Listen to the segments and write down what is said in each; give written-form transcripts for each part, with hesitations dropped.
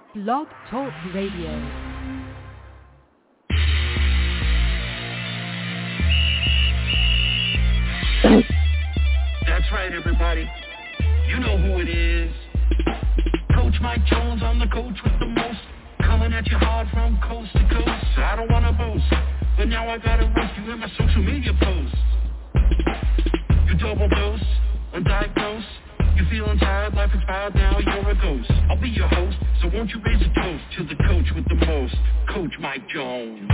Blog Talk Radio. That's right, everybody. You know who it is. Coach Mike Jones, I'm the coach with the most. Coming at you hard from coast to coast. I don't want to boast, but now I gotta roast you in my social media posts. You double dose, undiagnosed. You feeling tired, life expired, now you're a ghost. I'll be your host, so won't you raise a toast to the coach with the most, Coach Mike Jones.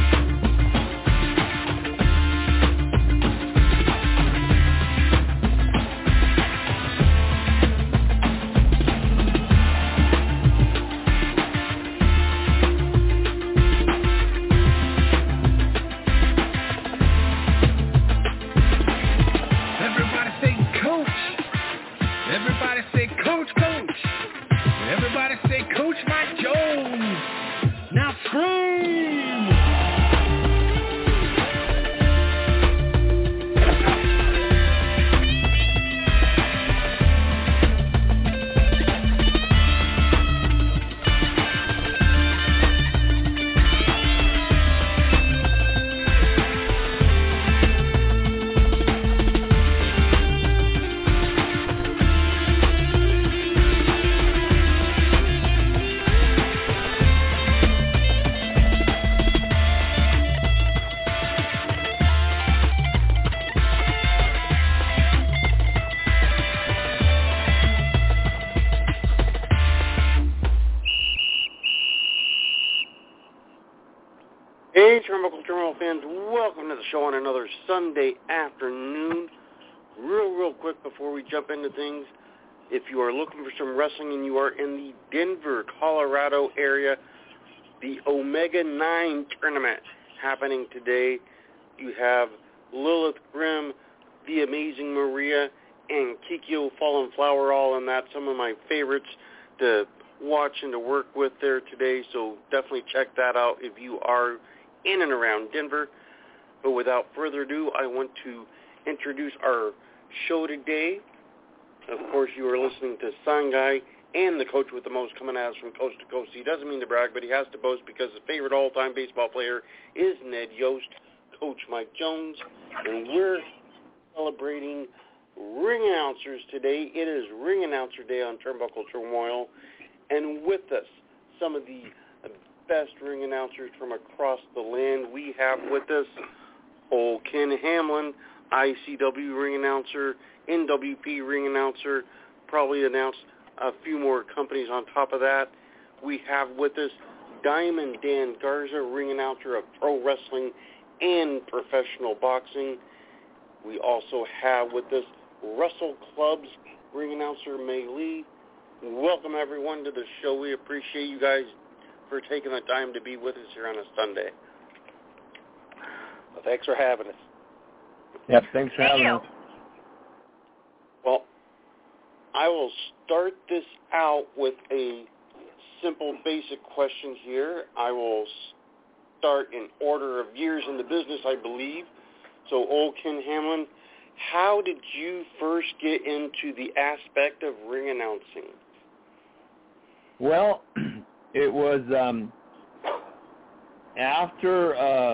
Hey, Turnbuckle Terminal fans, welcome to the show on another Sunday afternoon. Real quick before we jump into things, if you are looking for some wrestling and you are in the Denver, Colorado area, the Omega 9 tournament happening today. You have Lilith Grimm, The Amazing Maria, and Kikyo Fallen Flower all in that. Some of my favorites to watch and to work with there today, so definitely check that out if you are in and around Denver. But without further ado, I want to introduce our show today. Of course, you are listening to Sign Guy and the coach with the most coming at us from coast to coast. He doesn't mean to brag, but he has to boast because his favorite all-time baseball player is Ned Yost, Coach Mike Jones, and we're celebrating ring announcers today. It is Ring Announcer Day on Turnbuckle Turmoil, and with us, some of the best ring announcers from across the land. We have with us old Ken Hamlin, ICW ring announcer, NWP ring announcer, probably announced a few more companies on top of that. We have with us Diamond Dan Garza, ring announcer of pro wrestling and professional boxing. We also have with us Russell Club's ring announcer May Lee. Welcome everyone to the show. We appreciate you guys for taking the time to be with us here on a Sunday. Well, thanks for having us. Yep, thanks for having us. Well, I will start this out with a simple, basic question here. I will start in order of years in the business, I believe. So, old Ken Hamlin, how did you first get into the aspect of ring announcing? Well, it was after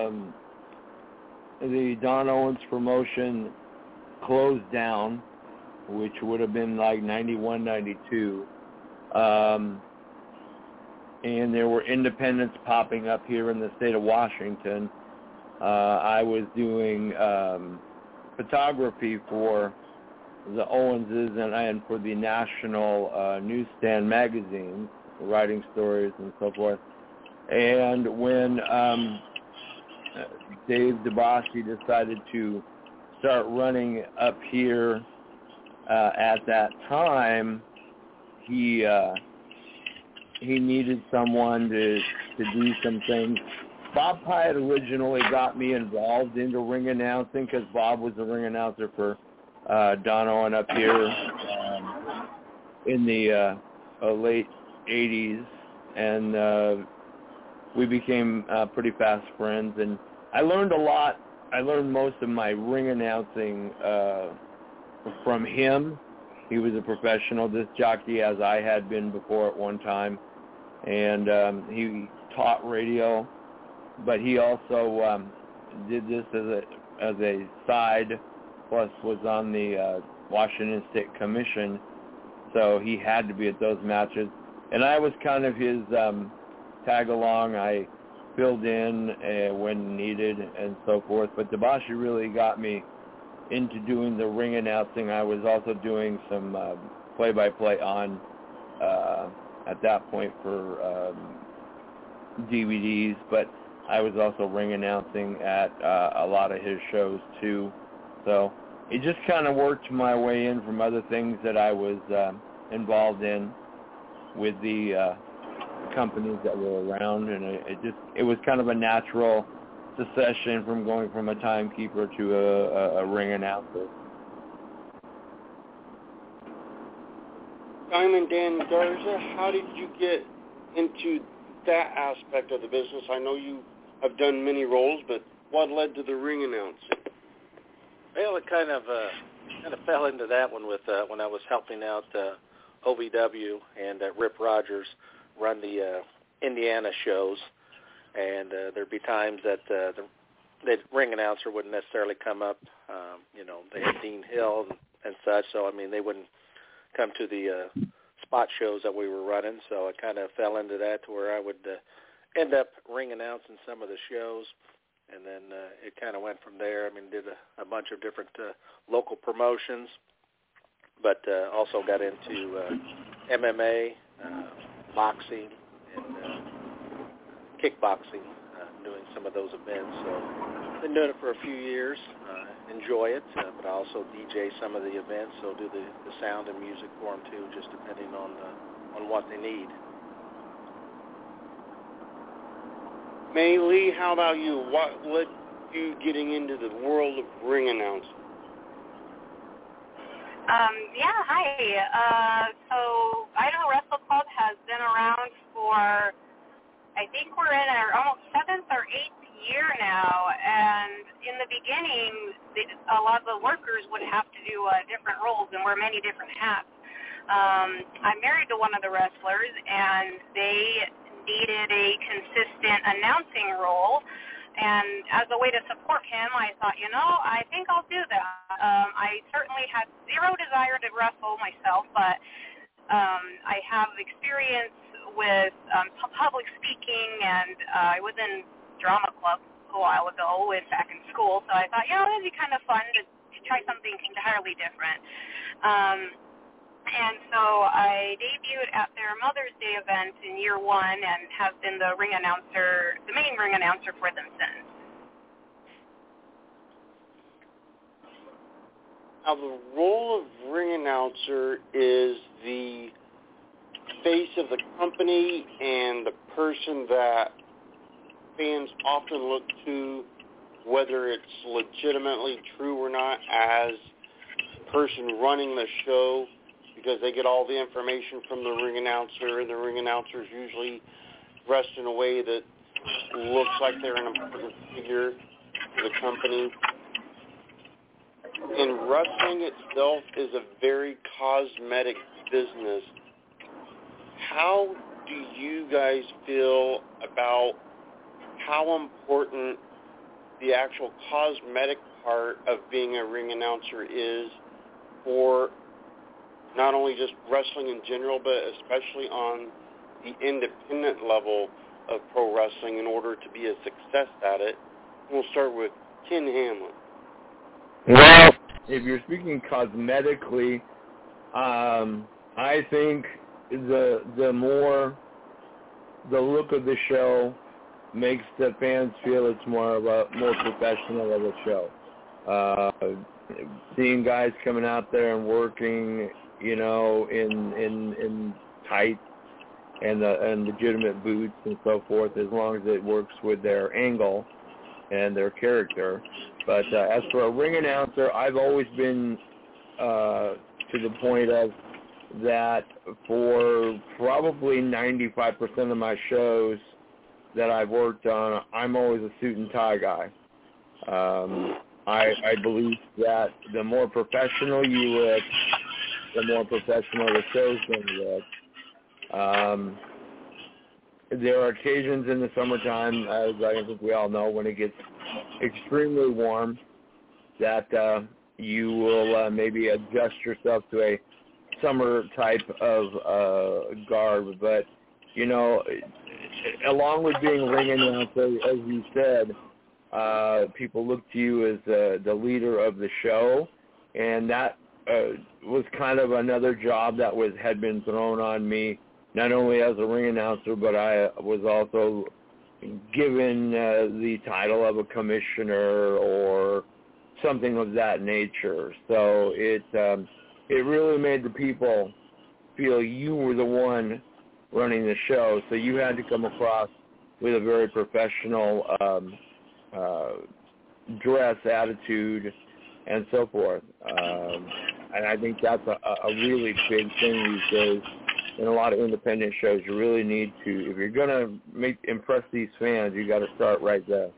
the Don Owens promotion closed down, which would have been like 91, 92, and there were independents popping up here in the state of Washington. I was doing photography for the Owenses and for the national newsstand magazines, writing stories and so forth. And when Dave DeBossi decided to start running up here at that time, he needed someone to do some things. Bob Pye had originally got me involved into ring announcing because Bob was the ring announcer for Don Owen up here in the late 80s, and we became pretty fast friends, and I learned a lot. I learned most of my ring announcing from him. He was a professional disc jockey, as I had been before at one time, and he taught radio, but he also did this as a side, plus was on the Washington State Commission, so he had to be at those matches. And I was kind of his tag-along. I filled in when needed and so forth. But Debashi really got me into doing the ring announcing. I was also doing some play-by-play on, at that point, for DVDs. But I was also ring announcing at a lot of his shows, too. So it just kind of worked my way in from other things that I was involved in with the companies that were around, and it was kind of a natural succession from going from a timekeeper to a ring announcer. Diamond Dan Garza, how did you get into that aspect of the business? I know you have done many roles, but what led to the ring announcing? Well, it kind of fell into that one with when I was helping out OVW and Rip Rogers run the Indiana shows, and there'd be times that the ring announcer wouldn't necessarily come up. They had Dean Hill and such, so they wouldn't come to the spot shows that we were running. So I kind of fell into that to where I would end up ring announcing some of the shows, and then it kind of went from there. Did a bunch of different local promotions, but also got into MMA, boxing, and kickboxing, doing some of those events. So been doing it for a few years. Enjoy it, but I also DJ some of the events, so do the sound and music for them too, just depending on what they need. May Lee, how about you? What led you getting into the world of ring announcing? Hi. So Idaho Wrestle Club has been around for, I think we're in our almost 7th or 8th year now, and in the beginning, a lot of the workers would have to do different roles and wear many different hats. I'm married to one of the wrestlers, and they needed a consistent announcing role, and as a way to support him, I thought, I think I'll do that. I certainly had zero desire to wrestle myself, but I have experience with public speaking, and I was in drama club a while ago back in school, so I thought, it'd be kind of fun to try something entirely different. And so I debuted at their Mother's Day event in year 1 and have been the main ring announcer for them since. Now, the role of ring announcer is the face of the company and the person that fans often look to, whether it's legitimately true or not, as the person running the show, because they get all the information from the ring announcer, and the ring announcer is usually dressed in a way that looks like they're an important figure to the company. And wrestling itself is a very cosmetic business. How do you guys feel about how important the actual cosmetic part of being a ring announcer is for not only just wrestling in general, but especially on the independent level of pro wrestling in order to be a success at it? We'll start with Ken Hamlin. Well, if you're speaking cosmetically, I think the more the look of the show makes the fans feel it's more professional of a show. Seeing guys coming out there and working, in tights and legitimate boots and so forth, as long as it works with their angle and their character. But as for a ring announcer, I've always been to the point of that for probably 95% of my shows that I've worked on, I'm always a suit and tie guy. I believe that the more professional you look, the more professional the show's going to look. there are occasions in the summertime, as I think we all know, when it gets extremely warm, that you will maybe adjust yourself to a summer type of garb. But, you know, along with being a ring announcer, as you said, people look to you as the leader of the show, and that was kind of another job that had been thrown on me, not only as a ring announcer, but I was also given the title of a commissioner or something of that nature. So it really made the people feel you were the one running the show. So you had to come across with a very professional dress, attitude, and so forth. And I think that's a really big thing these days. In a lot of independent shows, you really need to, if you're going to impress these fans, you got to start right there.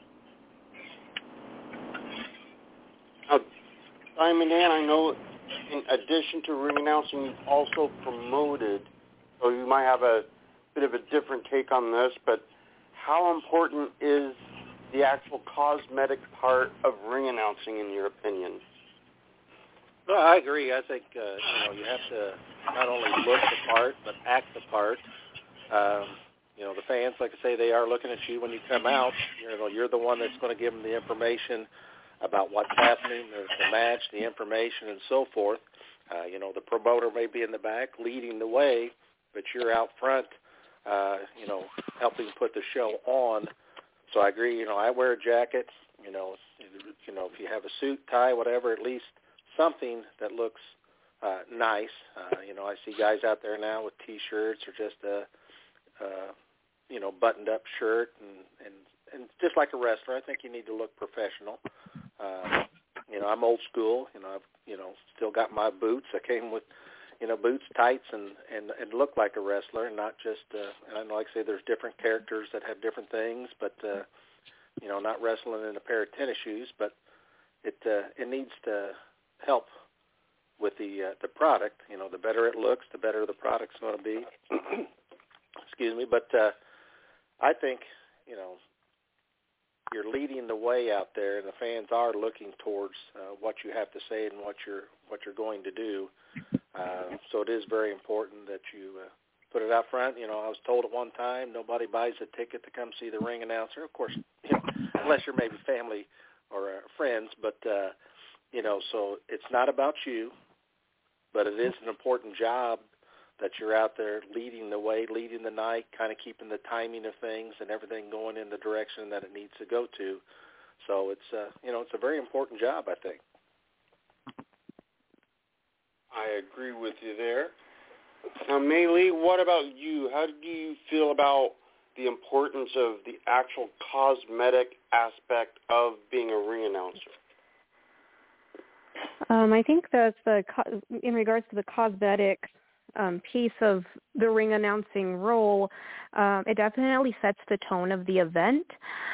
Now, Simon Dan, I know in addition to ring announcing, you've also promoted, so you might have a bit of a different take on this, but how important is the actual cosmetic part of ring announcing, in your opinion? Well, I agree. I think you have to not only look the part but act the part. The fans, like I say, they are looking at you when you come out. You're the one that's going to give them the information about what's happening, the match, the information, and so forth. The promoter may be in the back leading the way, but you're out front, helping put the show on. So I agree. I wear a jacket. If you have a suit, tie, whatever, at least something that looks nice. I see guys out there now with T-shirts or just a buttoned-up shirt, and just like a wrestler, I think you need to look professional. I'm old school. I've still got my boots. I came with boots, tights, and look like a wrestler, and not just. And I know, like I say, there's different characters that have different things, but not wrestling in a pair of tennis shoes, but it needs to help with the product. The better it looks, the better the product's going to be. Excuse me, but I think you're leading the way out there, and the fans are looking towards what you have to say and what you're going to do. So it is very important that you put it out front. I was told at one time nobody buys a ticket to come see the ring announcer. Of course, unless you're maybe family or friends, but so it's not about you, but it is an important job that you're out there leading the way, leading the night, kind of keeping the timing of things and everything going in the direction that it needs to go to. So it's a very important job, I think. I agree with you there. Now, Mei Lee, what about you? How do you feel about the importance of the actual cosmetic aspect of being a ring announcer? I think that in regards to the cosmetic piece of the ring announcing role, it definitely sets the tone of the event.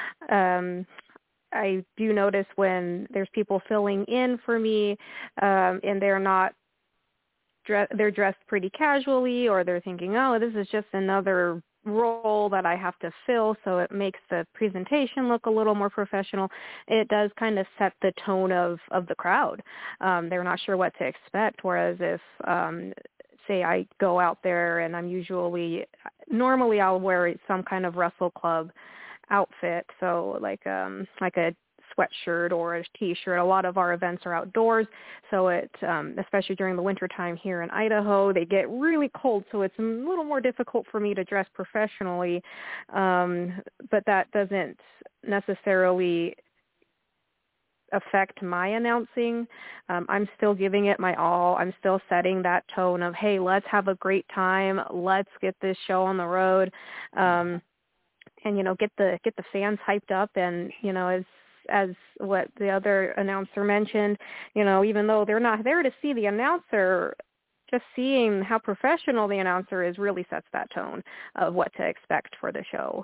I do notice when there's people filling in for me, and they're dressed pretty casually, or they're thinking, oh, this is just another role that I have to fill, so it makes the presentation look a little more professional. It does kind of set the tone of the crowd. They're not sure what to expect, whereas if say I go out there and normally I'll wear some kind of Wrestle Club outfit, so like a sweatshirt or a T-shirt. A lot of our events are outdoors, so it, especially during the winter time here in Idaho, they get really cold, so it's a little more difficult for me to dress professionally, but that doesn't necessarily affect my announcing. I'm still giving it my all. I'm still setting that tone of, hey, let's have a great time. Let's get this show on the road, and get the fans hyped up. And as what the other announcer mentioned, even though they're not there to see the announcer, just seeing how professional the announcer is really sets that tone of what to expect for the show.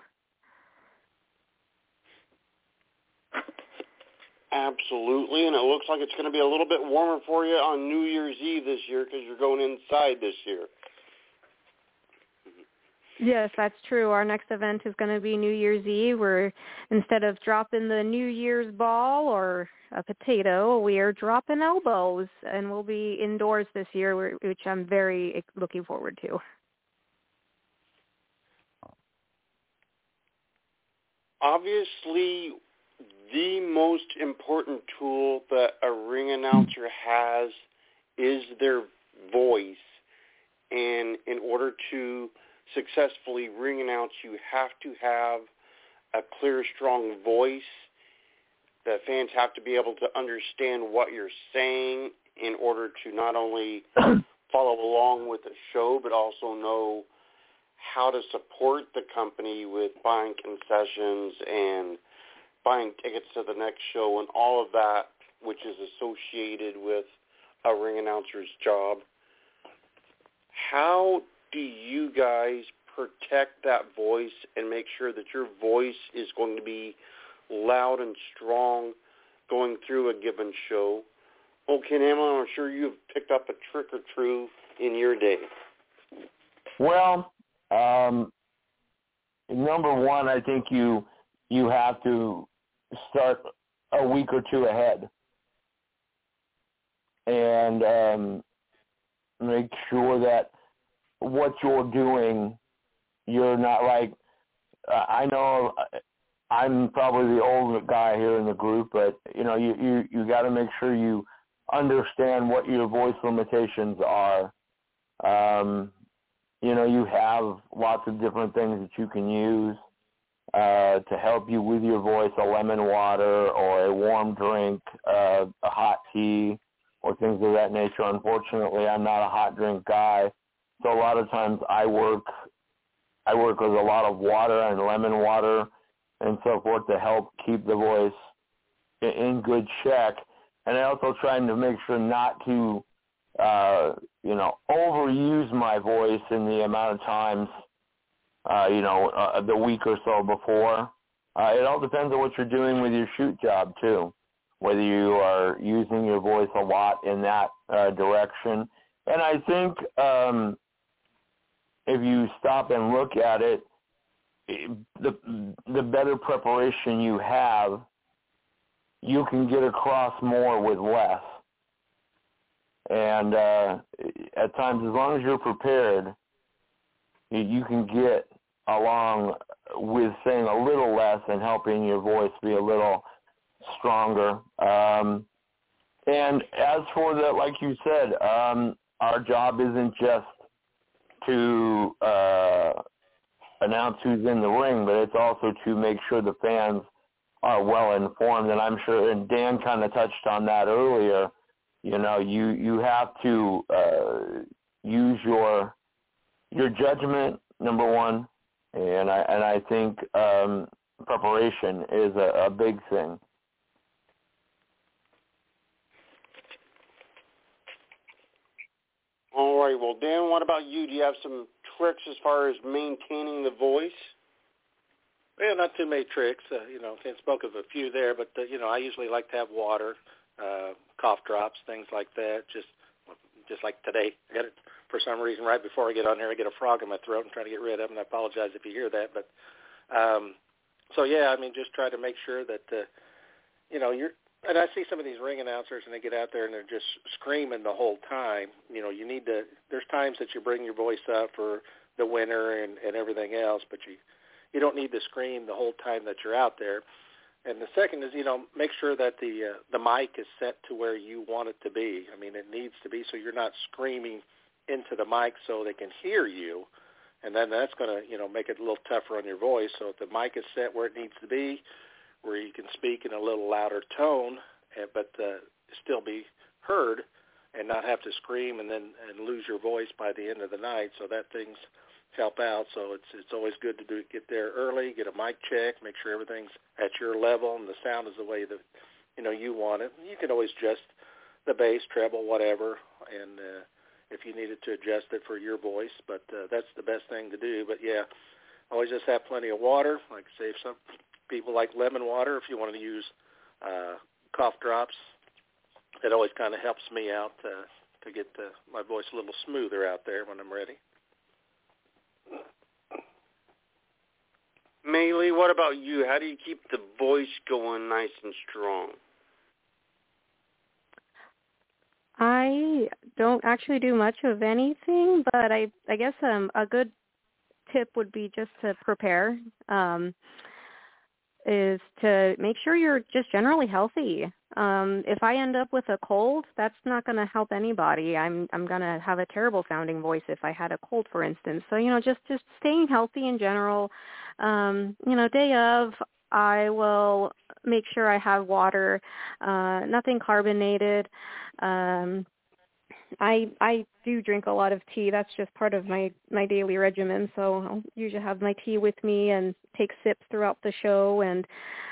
Absolutely, and it looks like it's going to be a little bit warmer for you on New Year's Eve this year because you're going inside this year. Yes, that's true. Our next event is going to be New Year's Eve, where instead of dropping the New Year's ball or a potato, we are dropping elbows, and we'll be indoors this year, which I'm very looking forward to. Obviously, the most important tool that a ring announcer has is their voice. And in order to successfully ring announce, you have to have a clear, strong voice. The fans have to be able to understand what you're saying in order to not only follow along with the show, but also know how to support the company with buying concessions and buying tickets to the next show and all of that, which is associated with a ring announcer's job. How do you guys protect that voice and make sure that your voice is going to be loud and strong going through a given show? Well, Ken Hamlin, I'm sure you've picked up a trick or two in your day. Well, number one, I think you have to start a week or two ahead and make sure that what you're doing, you're not like, I know I'm probably the older guy here in the group, but you got to make sure you understand what your voice limitations are. You have lots of different things that you can use to help you with your voice, a lemon water or a warm drink, a hot tea, or things of that nature. Unfortunately, I'm not a hot drink guy, so a lot of times I work with a lot of water and lemon water and so forth to help keep the voice in good check. And I also trying to make sure not to overuse my voice in the amount of times, the week or so before. It all depends on what you're doing with your shoot job, too, whether you are using your voice a lot in that direction. And I think if you stop and look at it, the better preparation you have, you can get across more with less. And at times, as long as you're prepared, you can get along with saying a little less and helping your voice be a little stronger. And as for the, like you said, our job isn't just to announce who's in the ring, but it's also to make sure the fans are well informed. And I'm sure, and Dan kind of touched on that earlier, you have to use your judgment, number one, and I think preparation is a big thing. All right. Well, Dan, what about you? Do you have some tricks as far as maintaining the voice? Well, not too many tricks. Ken spoke of a few there, but, I usually like to have water, cough drops, things like that. Just like today, I got it for some reason right before I get on here. I get a frog in my throat and trying to get rid of it, and I apologize if you hear that. But just try to make sure that you're. And I see some of these ring announcers, and they get out there and they're just screaming the whole time. You need to. There's times that you bring your voice up for the winner and everything else, but you don't need to scream the whole time that you're out there. And the second is, make sure that the mic is set to where you want it to be. I mean, it needs to be so you're not screaming into the mic so they can hear you, and then that's going to, make it a little tougher on your voice. So if the mic is set where it needs to be, where you can speak in a little louder tone, but still be heard and not have to scream and lose your voice by the end of the night. So that things help out. So it's always good to get there early, get a mic check, make sure everything's at your level and the sound is the way that you want it. You can always adjust the bass, treble, whatever, and if you needed to adjust it for your voice. But that's the best thing to do. But yeah, always just have plenty of water. Like I say, if some people like lemon water, if you want to use cough drops, it always kind of helps me out to get my voice a little smoother out there when I'm ready. what about you? How do you keep the voice going nice and strong? I don't actually do much of anything, but I guess a good tip would be just to prepare, is to make sure you're just generally healthy. If I end up with a cold, that's not going to help anybody. I'm going to have a terrible sounding voice if I had a cold, for instance. So, just staying healthy in general. Day of, I will make sure I have water, nothing carbonated. I do drink a lot of tea. That's just part of my daily regimen. So I'll usually have my tea with me and take sips throughout the show. And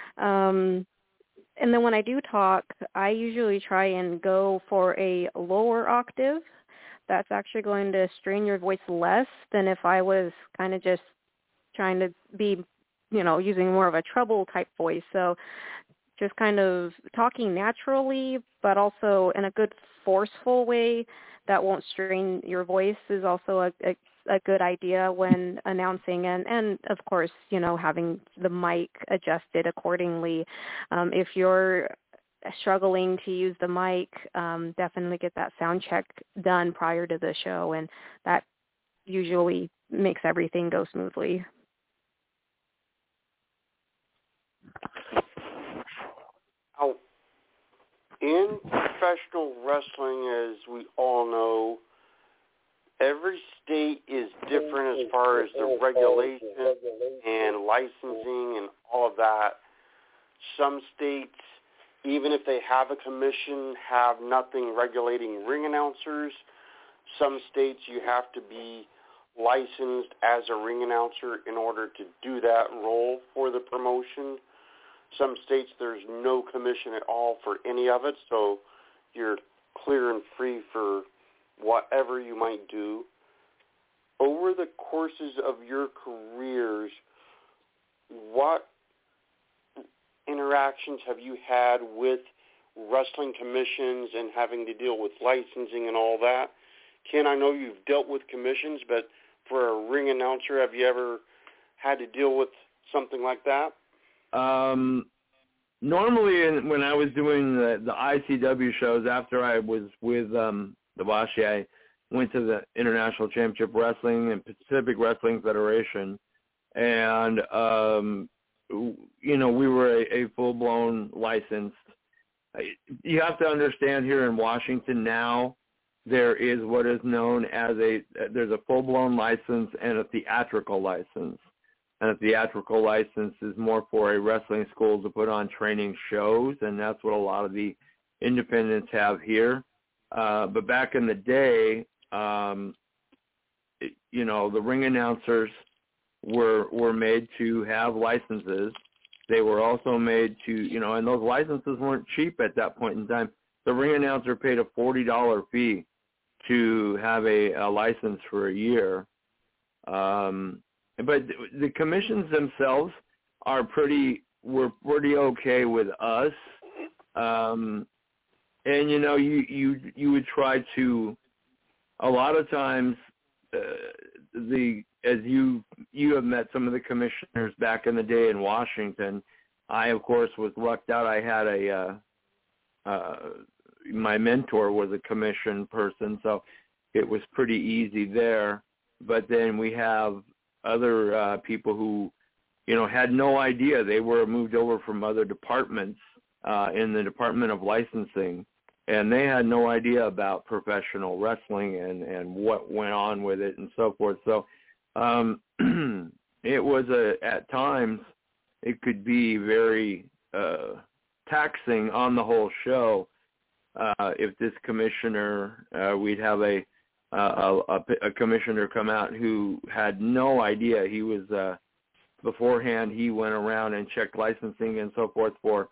then when I do talk, I usually try and go for a lower octave. That's actually going to strain your voice less than if I was kind of just trying to be, using more of a treble type voice. So just kind of talking naturally, but also in a good forceful way that won't strain your voice is also a good idea when announcing, and of course, having the mic adjusted accordingly. If you're struggling to use the mic, definitely get that sound check done prior to the show, and that usually makes everything go smoothly. In professional wrestling, as we all know, every state is different as far as the regulation and licensing and all of that. Some states, even if they have a commission, have nothing regulating ring announcers. Some states you have to be licensed as a ring announcer in order to do that role for the promotion. Some states there's no commission at all for any of it, so you're clear and free for whatever you might do. Over the courses of your careers, what interactions have you had with wrestling commissions and having to deal with licensing and all that? Ken, I know you've dealt with commissions, but for a ring announcer, have you ever had to deal with something like that? Normally, when I was doing the ICW shows, after I was with the Washi, I went to the International Championship Wrestling and Pacific Wrestling Federation, and we were a full-blown licensed. You have to understand, here in Washington now, there is what is known as there's a full-blown license and a theatrical license. And a theatrical license is more for a wrestling school to put on training shows, and that's what a lot of the independents have here. But back in the day, the ring announcers were made to have licenses. They were also made to, and those licenses weren't cheap at that point in time. The ring announcer paid a $40 fee to have a license for a year. But the commissions themselves were pretty okay with us. And you would try to, a lot of times, as you have met some of the commissioners back in the day in Washington. I, of course, was lucked out. I had my mentor was a commission person, so it was pretty easy there. But then we have other people who, had no idea. They were moved over from other departments in the Department of Licensing, and they had no idea about professional wrestling and what went on with it and so forth. So it was at times it could be very taxing on the whole show. If this commissioner, we'd have a commissioner come out who had no idea. He was beforehand. He went around and checked licensing and so forth for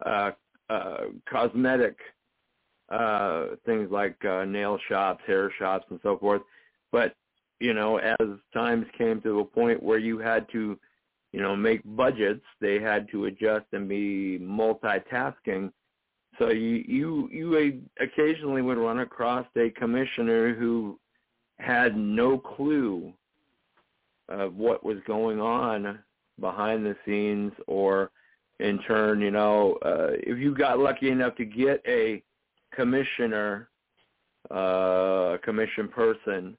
cosmetic things like nail shops, hair shops, and so forth. But as times came to a point where you had to, make budgets, they had to adjust and be multitasking. So you occasionally would run across a commissioner who had no clue of what was going on behind the scenes, or in turn, if you got lucky enough to get a commissioner, a commission person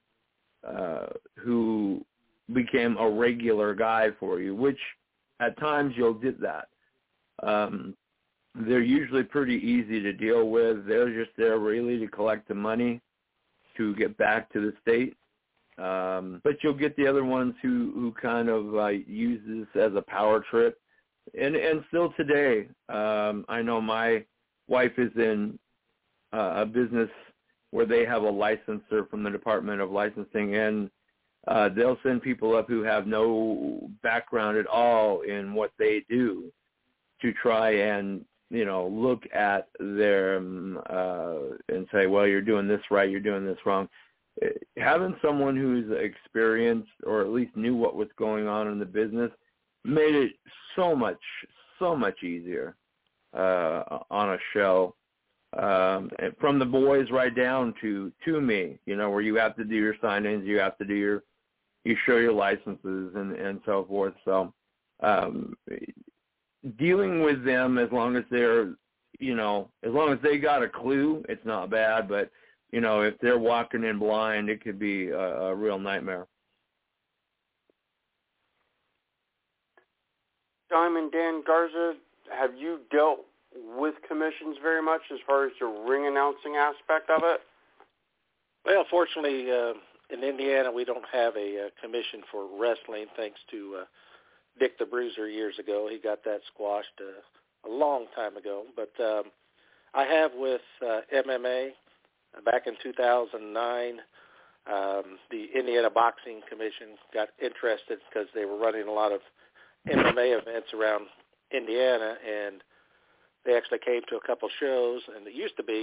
who became a regular guy for you, which at times you'll get that. They're usually pretty easy to deal with. They're just there really to collect the money to get back to the state. But you'll get the other ones who kind of use this as a power trip. And still today, I know my wife is in a business where they have a licensor from the Department of Licensing, and they'll send people up who have no background at all in what they do to try and, look at them and say, well, you're doing this right, you're doing this wrong. Having someone who's experienced or at least knew what was going on in the business made it so much easier on a show. From the boys right down to me, where you have to do your sign-ins, you have to do you show your licenses and so forth. So dealing with them, as long as they're, as long as they got a clue, it's not bad. But, if they're walking in blind, it could be a real nightmare. Diamond Dan Garza, have you dealt with commissions very much as far as the ring announcing aspect of it? Well, fortunately, in Indiana, we don't have a commission for wrestling, thanks to Dick the Bruiser years ago. He got that squashed a long time ago. But I have with MMA. Back in 2009, the Indiana Boxing Commission got interested because they were running a lot of MMA events around Indiana, and they actually came to a couple shows. And it used to be,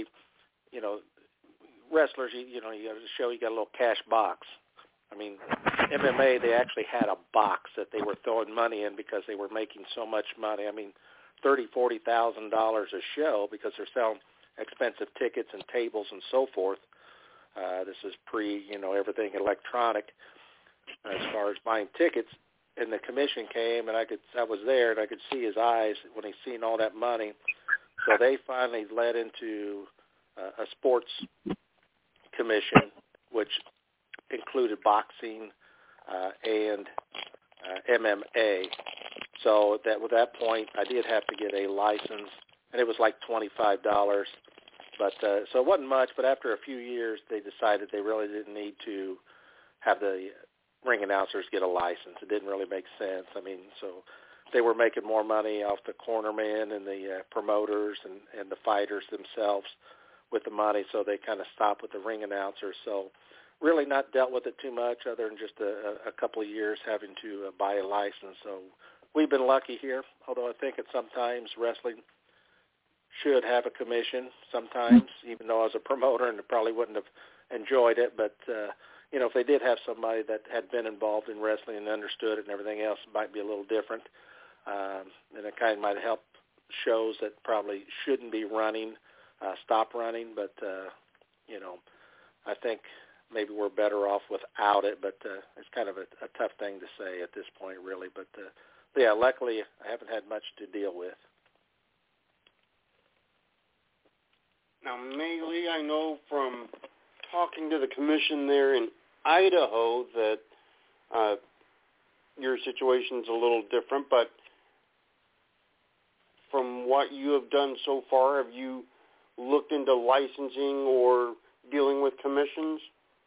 wrestlers, you got a show, you got a little cash box. I mean, MMA, they actually had a box that they were throwing money in because they were making so much money. I mean, $30,000, $40,000 a show, because they're selling expensive tickets and tables and so forth. This is pre, everything electronic as far as buying tickets. And the commission came, and I was there, and I could see his eyes when he seen all that money. So they finally led into a sports commission, which included boxing and MMA. So with that point, I did have to get a license, and it was like $25. But so it wasn't much, but after a few years, they decided they really didn't need to have the ring announcers get a license. It didn't really make sense. I mean, so they were making more money off the cornermen and the promoters and the fighters themselves with the money, so they kind of stopped with the ring announcers. So really not dealt with it too much, other than just a couple of years having to buy a license. So we've been lucky here, although I think that sometimes wrestling should have a commission sometimes, even though I was a promoter and probably wouldn't have enjoyed it. But, if they did have somebody that had been involved in wrestling and understood it and everything else, it might be a little different. And it kind of might help shows that probably shouldn't be running, stop running. But, I think maybe we're better off without it. But it's kind of a tough thing to say at this point, really. But, yeah, luckily I haven't had much to deal with. Now, Maylee, I know from talking to the commission there in Idaho that your situation's a little different, but from what you have done so far, have you looked into licensing or dealing with commissions?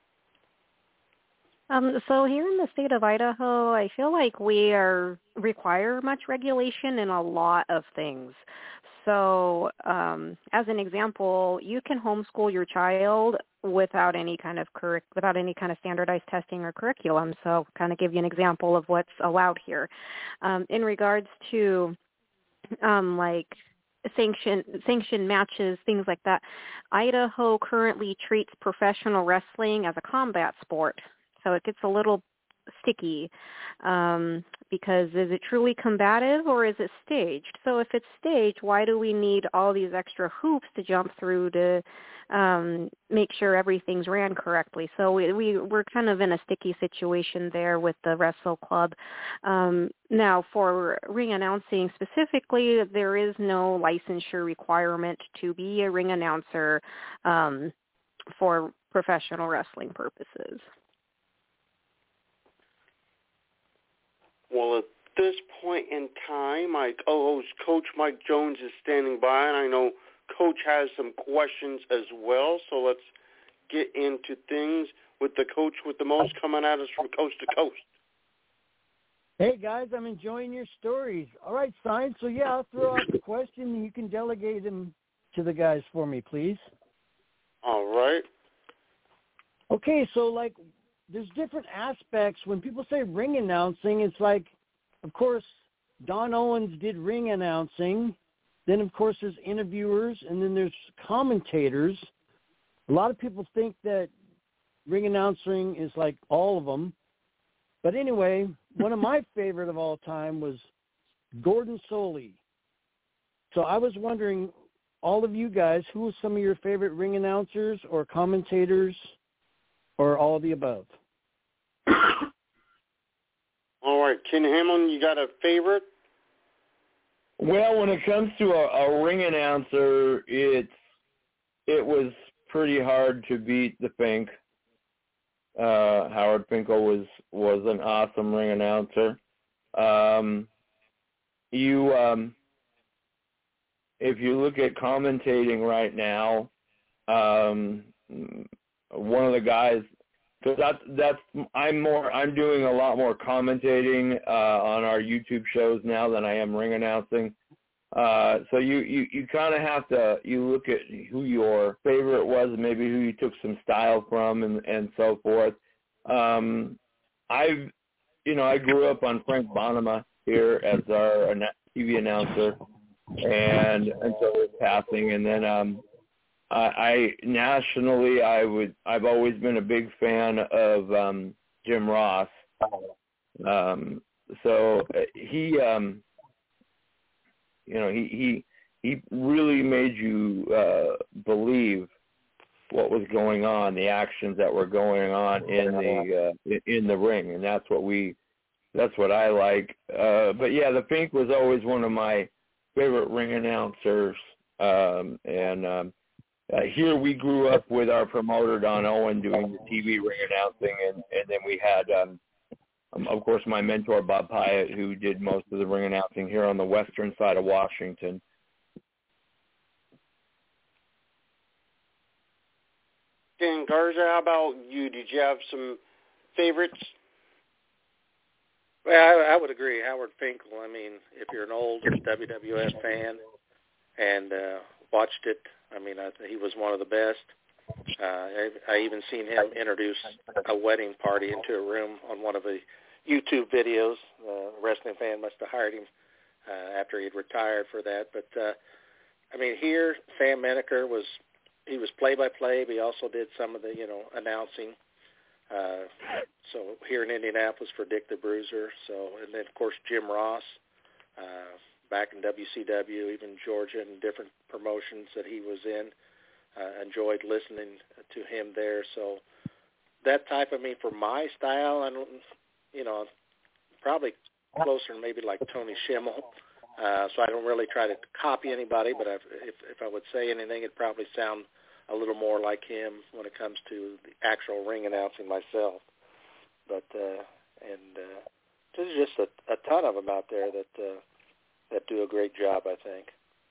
So here in the state of Idaho, I feel like we require much regulation in a lot of things. So as an example, you can homeschool your child without any kind of standardized testing or curriculum. So kind of give you an example of what's allowed here. In regards to like sanctioned matches, things like that, Idaho currently treats professional wrestling as a combat sport. So it gets a little sticky, because is it truly combative or is it staged? So if it's staged, why do we need all these extra hoops to jump through to make sure everything's ran correctly? So we're kind of in a sticky situation there with the Wrestle Club. Now, for ring announcing specifically, there is no licensure requirement to be a ring announcer for professional wrestling purposes. Well, at this point in time, my co-host, Coach Mike Jones, is standing by, and I know Coach has some questions as well, so let's get into things with the coach with the most coming at us from coast to coast. Hey, guys, I'm enjoying your stories. All right, Sign, so yeah, I'll throw out the question, and you can delegate them to the guys for me, please. All right. Okay, so, like, there's different aspects. When people say ring announcing, it's like, of course, Don Owens did ring announcing. Then, of course, there's interviewers, and then there's commentators. A lot of people think that ring announcing is like all of them. But anyway, one of my favorite of all time was Gordon Solie. So I was wondering, all of you guys, who are some of your favorite ring announcers or commentators or all of the above? All right, Ken Hamlin, you got a favorite? Well, when it comes to a ring announcer, it was pretty hard to beat the Fink. Howard Finkel was an awesome ring announcer. If you look at commentating right now, one of the guys, because I'm doing a lot more commentating on our YouTube shows now than I am ring announcing. So you kind of have to, you look at who your favorite was, maybe who you took some style from and so forth. I grew up on Frank Bonema here as our TV announcer and until his passing. And then I nationally, I've always been a big fan of Jim Ross. So he really made you believe what was going on, the actions that were going on in the ring, and that's what I like. But yeah, the Fink was always one of my favorite ring announcers, and here we grew up with our promoter Don Owen doing the TV ring announcing, and then we had, of course, my mentor Bob Pyatt, who did most of the ring announcing here on the western side of Washington. Dan Garza, how about you? Did you have some favorites? Well, I would agree. Howard Finkel. I mean, if you're an old WWF fan and watched it, I mean, he was one of the best. I even seen him introduce a wedding party into a room on one of the YouTube videos. A wrestling fan must have hired him after he had retired for that. But, I mean, here, Sam Menaker was play-by-play, but he also did some of the, announcing. So here in Indianapolis for Dick the Bruiser. So, and then, of course, Jim Ross, back in WCW, even Georgia and different promotions that he was in. Enjoyed listening to him there. So that type of, for my style, I don't, probably closer to maybe like Tony Schimmel. So I don't really try to copy anybody, but if I would say anything, it'd probably sound a little more like him when it comes to the actual ring announcing myself. But there's just a ton of them out there that do a great job, I think.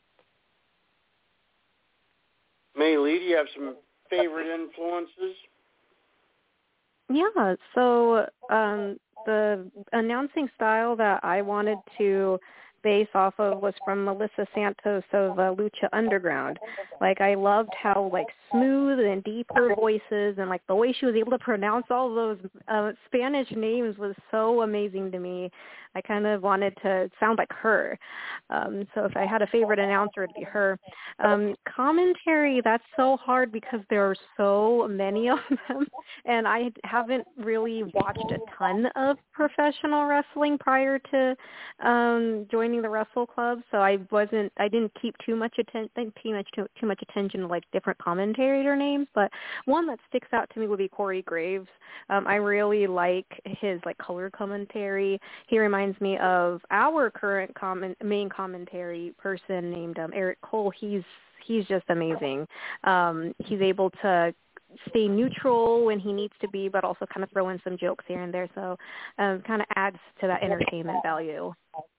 May Lee, do you have some favorite influences? Yeah, so the announcing style that I wanted to based off of was from Melissa Santos of Lucha Underground. Like, I loved how, like, smooth and deep her voice is, and, like, the way she was able to pronounce all those Spanish names was so amazing to me. I kind of wanted to sound like her. So if I had a favorite announcer, it'd be her. Commentary, that's so hard because there are so many of them, and I haven't really watched a ton of professional wrestling prior to joining the Wrestle Club, so I didn't keep too much attention to like different commentator names. But one that sticks out to me would be Corey Graves. I really like his like color commentary. He reminds me of our current main commentary person named Eric Cole. He's just amazing. He's able to stay neutral when he needs to be, but also kind of throw in some jokes here and there. So kind of adds to that entertainment value.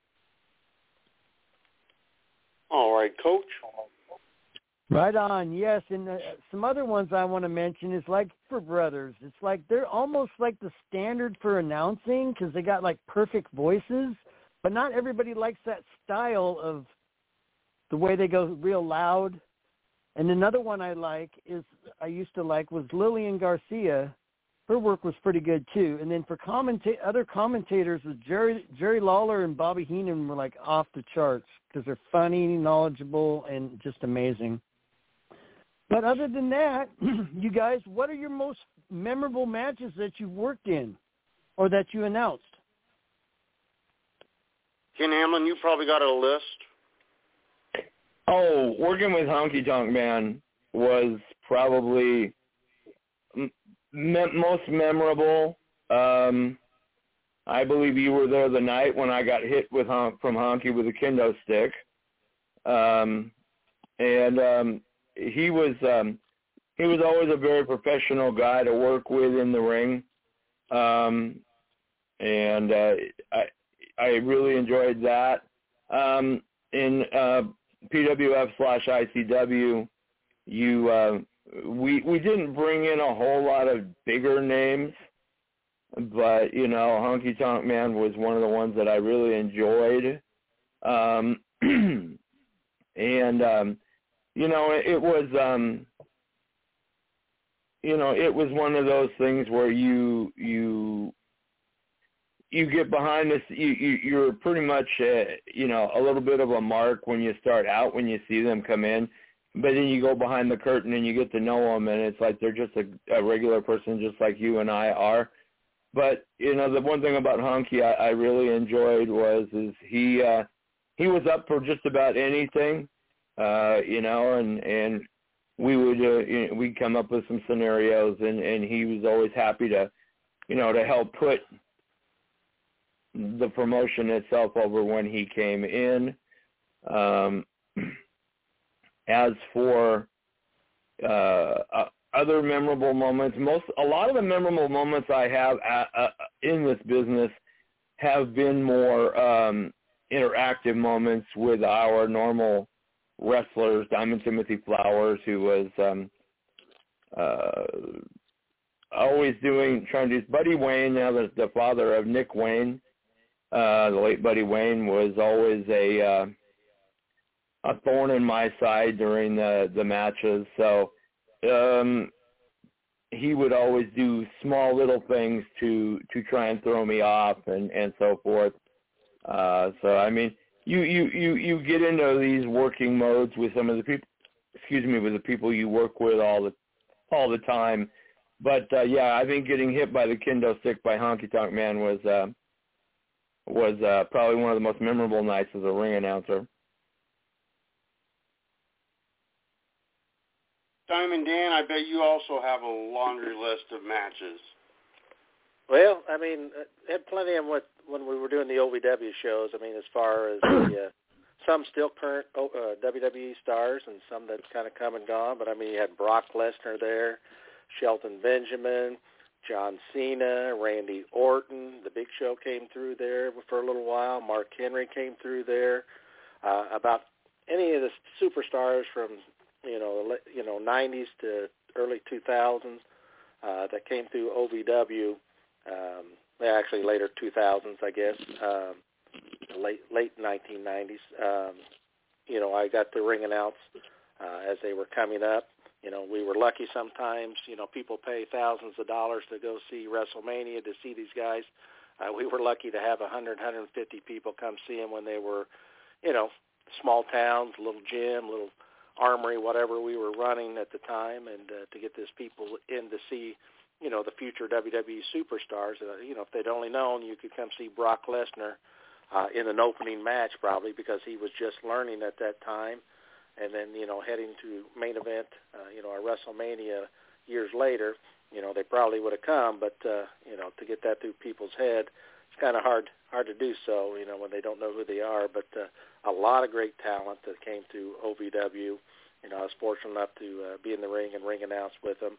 All right, Coach. Right on, yes. And some other ones I want to mention is like for brothers. It's like they're almost like the standard for announcing because they got like perfect voices, but not everybody likes that style of the way they go real loud. And another one I used to like was Lillian Garcia. Her work was pretty good too. And then for other commentators, was Jerry Lawler and Bobby Heenan were like off the charts because they're funny, knowledgeable, and just amazing. But other than that, you guys, what are your most memorable matches that you've worked in or that you announced? Ken Hamlin, you probably got a list. Oh, working with Honky Tonk Man was probably most memorable. I believe you were there the night when I got hit from Honky with a kendo stick. He was always a very professional guy to work with in the ring. I really enjoyed that. In PWF/ICW, we didn't bring in a whole lot of bigger names, but Honky Tonk Man was one of the ones that I really enjoyed. It was one of those things where you get behind this. You're pretty much a little bit of a mark when you start out, when you see them come in, but then you go behind the curtain and you get to know them, and it's like they're just a regular person, just like you and I are. But the one thing about Honky I really enjoyed was he was up for just about anything, and we would we'd come up with some scenarios, and he was always happy to to help put the promotion itself over when he came in. As for other memorable moments, a lot of the memorable moments I have in this business have been more interactive moments with our normal wrestlers. Diamond Timothy Flowers, who was always trying to do. Buddy Wayne, now the father of Nick Wayne, the late Buddy Wayne, was always a thorn in my side during the matches. So he would always do small little things to try and throw me off and so forth. So I mean, you get into these working modes with some of the people. With the people you work with all the time. But yeah, I think getting hit by the kendo stick by Honky Tonk Man was probably one of the most memorable nights as a ring announcer. Diamond Dan, I bet you also have a laundry list of matches. Well, I mean, I had plenty of them when we were doing the OVW shows. I mean, as far as some still current WWE stars and some that's kind of come and gone. But, I mean, you had Brock Lesnar there, Shelton Benjamin, John Cena, Randy Orton. The Big Show came through there for a little while. Mark Henry came through there. About any of the superstars from 90s to early 2000s that came through OVW, actually later 2000s, I guess. the late 1990s. I got to ring announce as they were coming up. We were lucky sometimes. People pay thousands of dollars to go see WrestleMania, to see these guys. We were lucky to have 100, 150 people come see them when they were, small towns, little gym, little armory, whatever we were running at the time, and to get these people in to see, the future WWE superstars. If they'd only known, you could come see Brock Lesnar in an opening match probably, because he was just learning at that time. And then, heading to main event, our WrestleMania years later, they probably would have come, but, to get that through people's head, it's kind of hard to do so, when they don't know who they are. But a lot of great talent that came to OVW. I was fortunate enough to be in the ring and ring announce with them.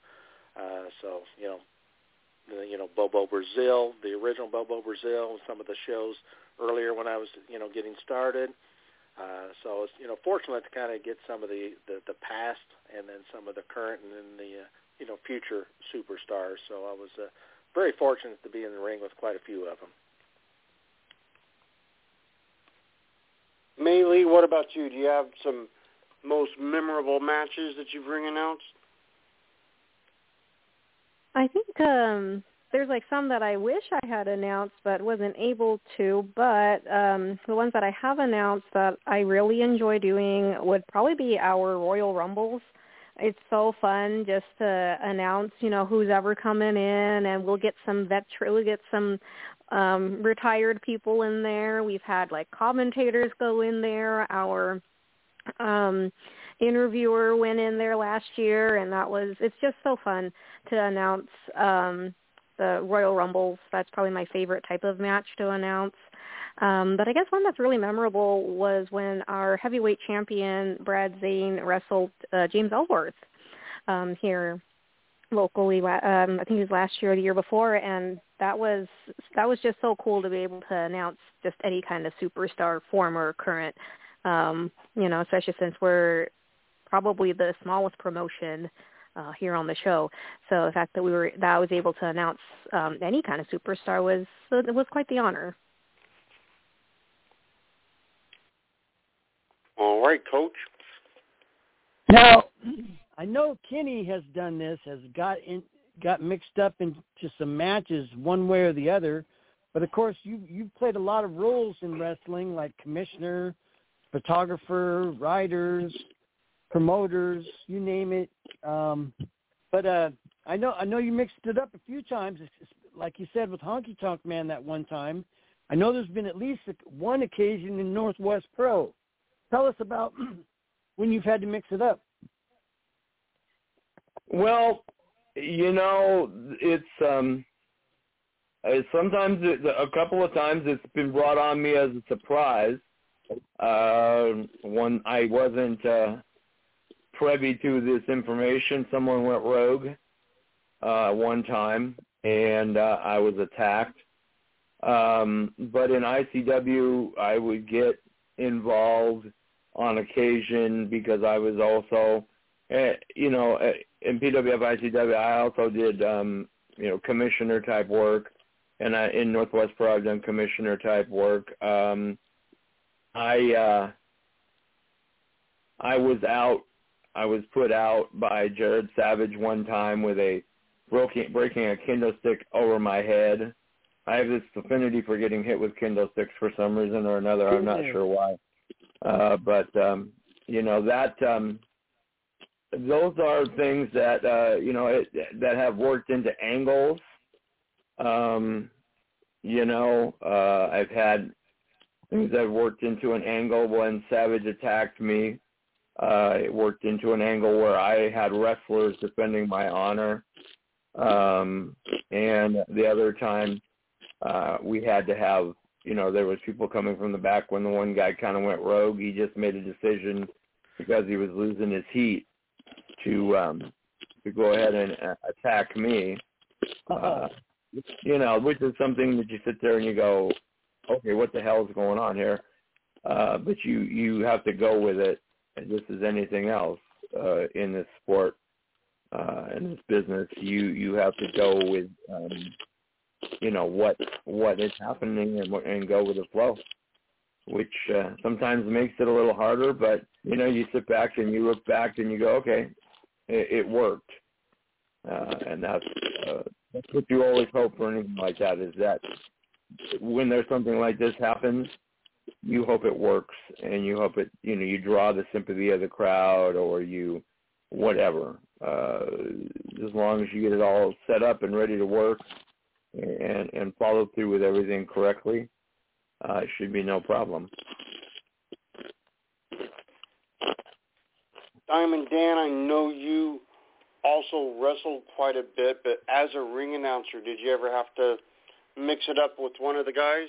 Bobo Brazil, the original Bobo Brazil, some of the shows earlier when I was, getting started. So I was, fortunate to kind of get some of the past and then some of the current and then the, future superstars. So I was very fortunate to be in the ring with quite a few of them. Mei Lee, what about you? Do you have some most memorable matches that you've ring announced? I think there's some that I wish I had announced but wasn't able to, but the ones that I have announced that I really enjoy doing would probably be our Royal Rumbles. It's so fun just to announce, who's ever coming in, and we'll get some retired people in there. We've had commentators go in there. Our interviewer went in there last year, and it's just so fun to announce the Royal Rumbles. That's probably my favorite type of match to announce. But I guess one that's really memorable was when our heavyweight champion, Brad Zane, wrestled James Ellsworth here locally. I think it was last year or the year before, and that was just so cool to be able to announce just any kind of superstar, former or current, especially since we're probably the smallest promotion here on the show. So the fact that I was able to announce any kind of superstar was quite the honor. All right, Coach. Now, I know Kenny has done this, has got mixed up into some matches one way or the other, but of course you've played a lot of roles in wrestling, like commissioner, photographer, writers, promoters, you name it. But I know you mixed it up a few times, like you said with Honky Tonk Man that one time. I know there's been at least one occasion in Northwest Pro. Tell us about when you've had to mix it up. Well, it's sometimes a couple of times it's been brought on me as a surprise. When I wasn't privy to this information, someone went rogue one time, and I was attacked. But in ICW, I would get involved on occasion because I was also, in PWF ICW, I also did, commissioner type work, and in Northwest Pro, I've done commissioner type work. I was put out by Jared Savage one time with breaking a kendo stick over my head. I have this affinity for getting hit with kendo sticks for some reason or another. I'm not sure why. Those are things that, that have worked into angles. I've had things that worked into an angle when Savage attacked me. It worked into an angle where I had wrestlers defending my honor. And the other time, we had to have, there was people coming from the back when the one guy kind of went rogue. He just made a decision because he was losing his heat to go ahead and attack me. Which is something that you sit there and you go, okay, what the hell is going on here? But you have to go with it. And just as anything else in this sport, in this business, you have to go with, what is happening and go with the flow. which sometimes makes it a little harder. But, you sit back and you look back and you go, okay, it worked. And that's what you always hope for anything like that, is that when there's something like this happens, you hope it works, and you hope it, you draw the sympathy of the crowd, or you, whatever. As long as you get it all set up and ready to work and follow through with everything correctly, it should be no problem. Diamond Dan, I know you also wrestled quite a bit, but as a ring announcer, did you ever have to mix it up with one of the guys?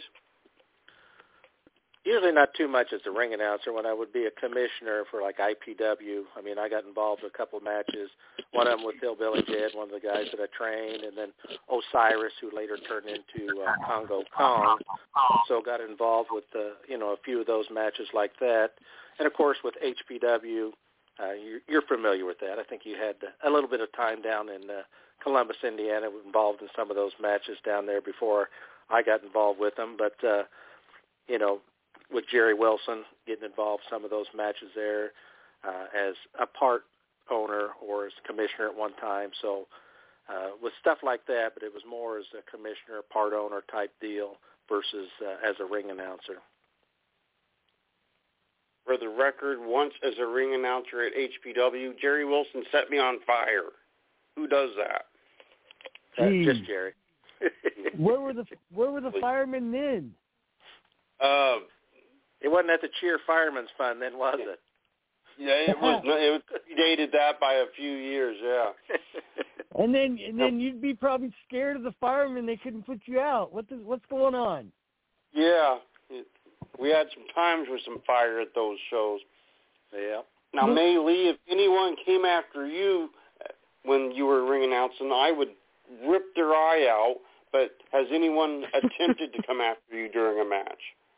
Usually not too much as a ring announcer. When I would be a commissioner for like IPW, I got involved in a couple of matches. One of them with Hillbilly Jed, one of the guys that I trained, and then Osiris, who later turned into Congo Kong. So got involved with a few of those matches like that. And of course with HPW, you're familiar with that. I think you had a little bit of time down in Columbus, Indiana, involved in some of those matches down there before I got involved with them. But with Jerry Wilson, getting involved in some of those matches there as a part owner or as commissioner at one time. So with stuff like that, but it was more as a commissioner, part owner type deal versus as a ring announcer. For the record, once as a ring announcer at HPW, Jerry Wilson set me on fire. Who does that? Just Jerry. Where were the firemen then? It wasn't at the Cheer Fireman's Fund then, was it? Yeah, it was. It dated that by a few years. Yeah. And then you'd be probably scared of the firemen. They couldn't put you out. What's going on? Yeah, we had some times with some fire at those shows. Yeah. Now, May Lee, if anyone came after you when you were ring announcing, I would rip their eye out. But has anyone attempted to come after you during a match?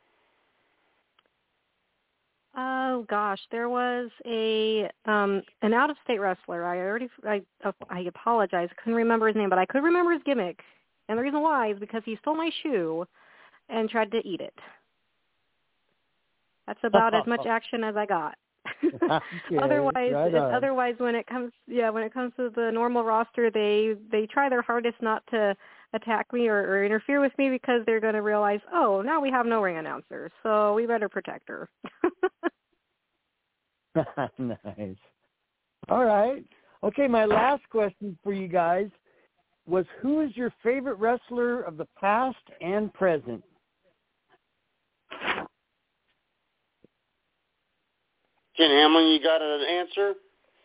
Oh gosh, there was an out-of-state wrestler. I apologize, I couldn't remember his name, but I could remember his gimmick. And the reason why is because he stole my shoe and tried to eat it. That's about as much action as I got. Okay, Otherwise, when it comes to the normal roster, they try their hardest not to attack me or interfere with me, because they're going to realize, oh, now we have no ring announcer, so we better protect her. Nice. All right. Okay, my last question for you guys was, who is your favorite wrestler of the past and present? Ken Hamlin, you got an answer?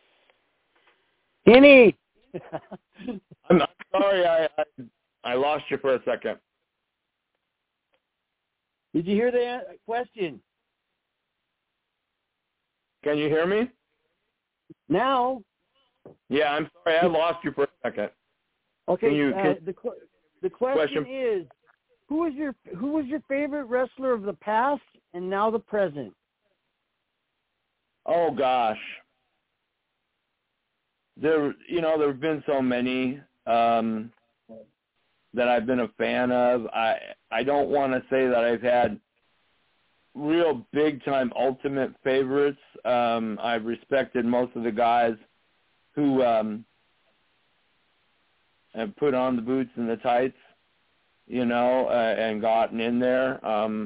Kenny! I'm sorry, I lost you for a second. Did you hear the question? Can you hear me? Now? Yeah, I'm sorry, I lost you for a second. Okay, the question is, who was your favorite wrestler of the past and now the present? Oh gosh, there have been so many that I've been a fan of. I don't want to say that I've had real big time ultimate favorites. I've respected most of the guys who have put on the boots and the tights, and gotten in there.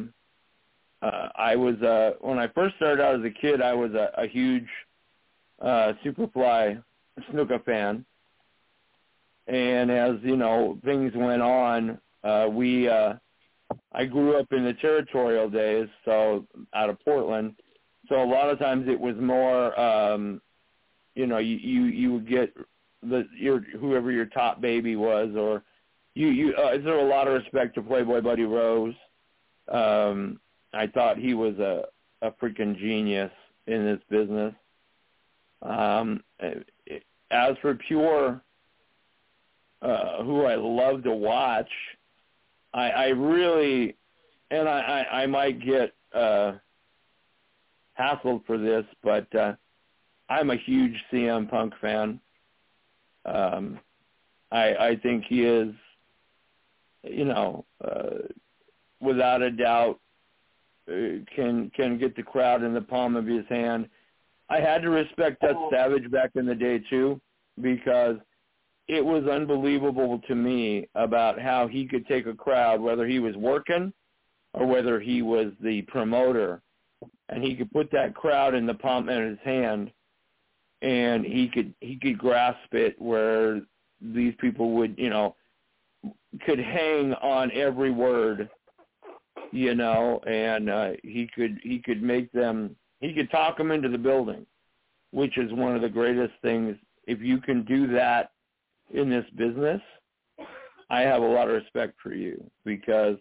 I was when I first started out as a kid, I was a huge Superfly Snuka fan, and as things went on, I grew up in the territorial days, so out of Portland. So a lot of times it was more, you would get whoever your top baby was, or is there a lot of respect to Playboy Buddy Rose? I thought he was a freaking genius in this business. As for pure, who I love to watch, I really, and I might get hassled for this, but I'm a huge CM Punk fan. I think he is, without a doubt, can get the crowd in the palm of his hand. I had to respect Dutch Savage back in the day too, because it was unbelievable to me about how he could take a crowd, whether he was working or whether he was the promoter, and he could put that crowd in the palm of his hand, and he could grasp it where these people would, could hang on every word, and he could make them, he could talk them into the building, which is one of the greatest things. If you can do that in this business, I have a lot of respect for you, because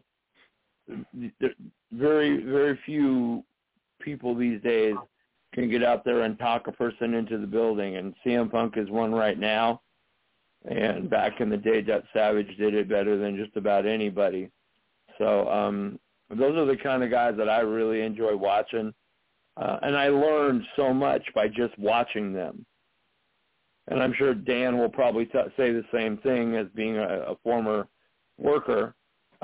very, very few people these days can get out there and talk a person into the building, and CM Punk is one right now. And back in the day, Dutch Savage did it better than just about anybody. So those are the kind of guys that I really enjoy watching. And I learned so much by just watching them. And I'm sure Dan will probably say the same thing, as being a former worker.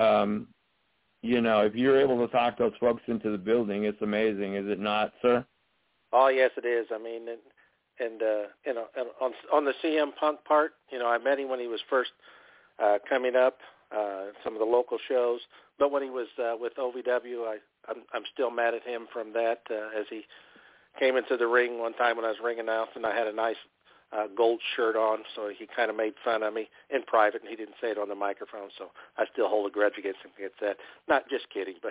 If you're able to talk those folks into the building, it's amazing, is it not, sir? Oh, yes, it is. I mean, and on the CM Punk part, I met him when he was first coming up, some of the local shows. But when he was with OVW, I'm still mad at him from that, as he came into the ring one time when I was ring announcing. I had a nice gold shirt on, so he kind of made fun of me in private, and he didn't say it on the microphone, so I still hold a grudge against him against that. Not just kidding, but